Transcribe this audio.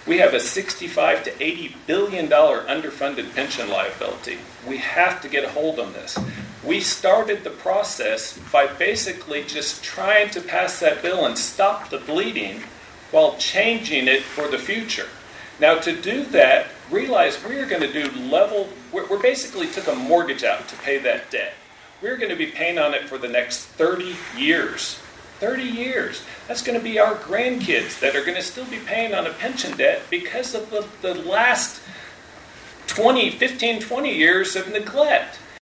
We have a $65 to $80 billion underfunded pension liability. We have to get a hold on this. We started the process by basically just trying to pass that bill and stop the bleeding while changing it for the future. Now, to do that, realize we're going to do we basically took a mortgage out to pay that debt. We're going to be paying on it for the next 30 years. 30 years. That's going to be our grandkids that are going to still be paying on a pension debt because of the last 20 years of neglect.